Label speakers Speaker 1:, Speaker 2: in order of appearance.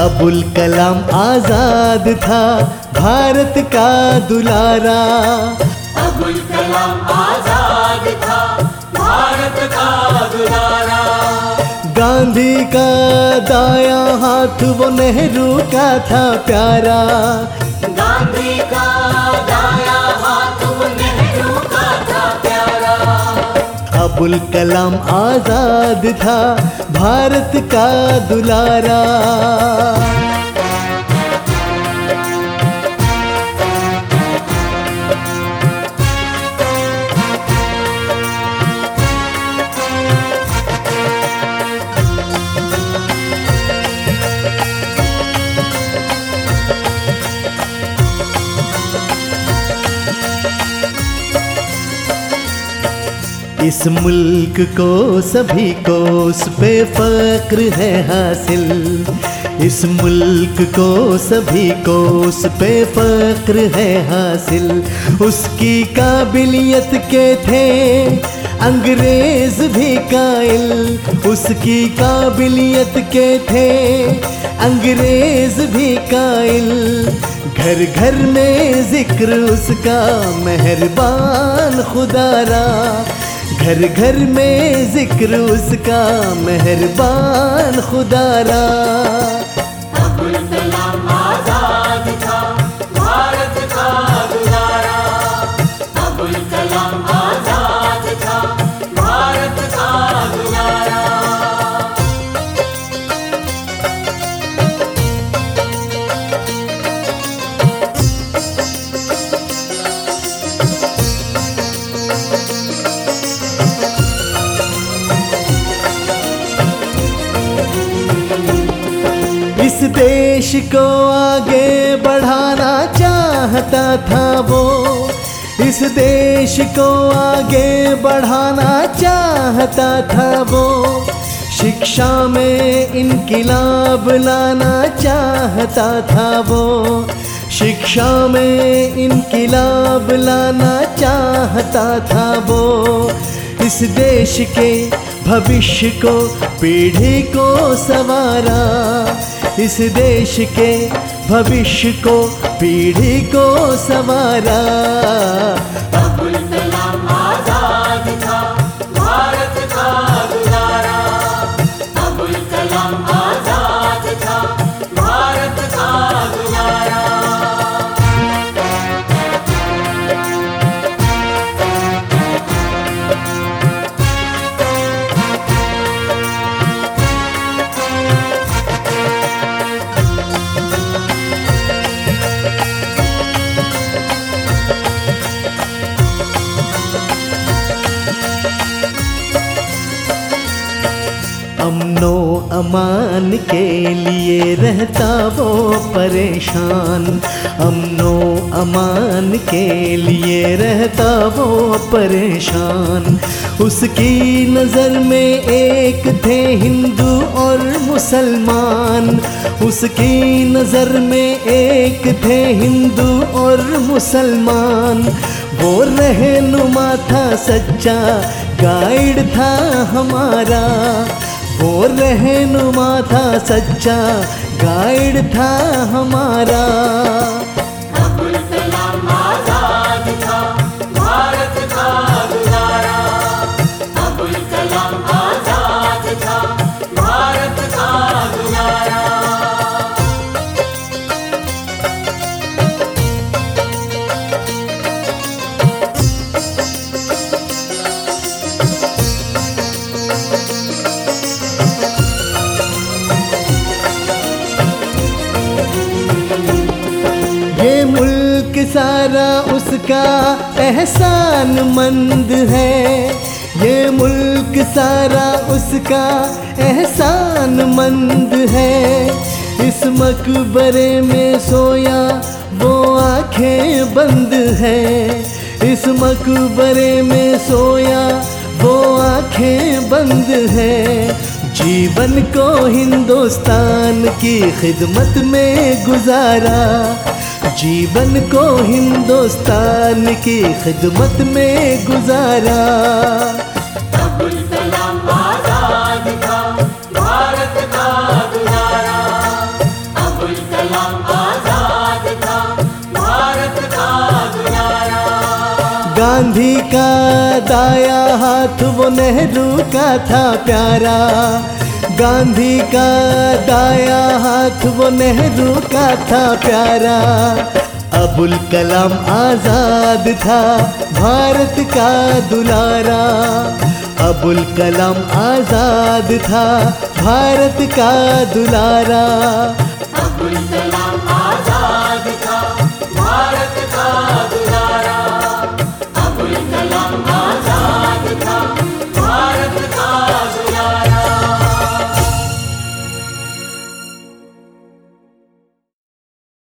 Speaker 1: अबुल कलाम आजाद था भारत का दुलारा।
Speaker 2: अबुल कलाम आजाद था भारत का दुलारा।
Speaker 1: गांधी का दायां हाथ वो नेहरू का था प्यारा।
Speaker 2: गांधी का दायां हाथ वो नेहरू का था प्यारा।
Speaker 1: अबुल कलाम आजाद था भारत का दुलारा। इस मुल्क को सभी को उस पे फक्र है हासिल। इस मुल्क को सभी को उस पे फक्र है हासिल। उसकी काबिलियत के थे अंग्रेज भी कायल। उसकी काबिलियत के थे अंग्रेज भी कायल। घर घर में जिक्र उसका मेहरबान खुदारा। घर घर में जिक्र उसका मेहरबान खुदारा।
Speaker 2: अबुल कलाम आजाद था भारत का दुलारा। अबुल कलाम आजाद था भारत का दुलारा।
Speaker 1: इस देश को आगे बढ़ाना चाहता था वो। इस देश को आगे बढ़ाना चाहता था वो। शिक्षा में इनकिलाब लाना चाहता था वो। शिक्षा में इनकिलाब लाना चाहता था वो। इस देश के भविष्य को पीढ़ी को संवारा। इस देश के भविष्य को पीढ़ी को संवारा।
Speaker 2: अबुल कलाम आजाद था भारत का दुलारा। अबुल कलाम आजाद था भारत का दुलारा।
Speaker 1: अमनो अमान के लिए रहता वो परेशान। अमनो अमान के लिए रहता वो परेशान। उसकी नज़र में एक थे हिंदू और मुसलमान। उसकी नज़र में एक थे हिंदू और मुसलमान। वो रहनुमा था सच्चा गाइड था हमारा। वो रहनुमा था सच्चा गाइड था हमारा।
Speaker 2: अबुल कलाम आजाद था भारत का दुलारा। अबुल कलाम आजाद था भारत का दुलारा।
Speaker 1: ये मुल्क सारा उसका एहसान मंद है। ये मुल्क सारा उसका एहसान मंद है। इस मकबरे में सोया वो आंखें बंद है। इस मकबरे में सोया वो आंखें बंद है। जीवन को हिंदुस्तान की खिदमत में गुजारा। जीवन को हिंदुस्तान की खिदमत में गुजारा।
Speaker 2: अबुल कलाम आजाद था भारत का दुलारा।
Speaker 1: दाया हाथ वो नेहरू का था प्यारा। गांधी का दाया हाथ वो नेहरू का था प्यारा। अबुल कलाम आजाद था भारत का दुलारा। अबुल कलाम आजाद था भारत का दुलारा।
Speaker 2: अब्दुल कलाम आजाद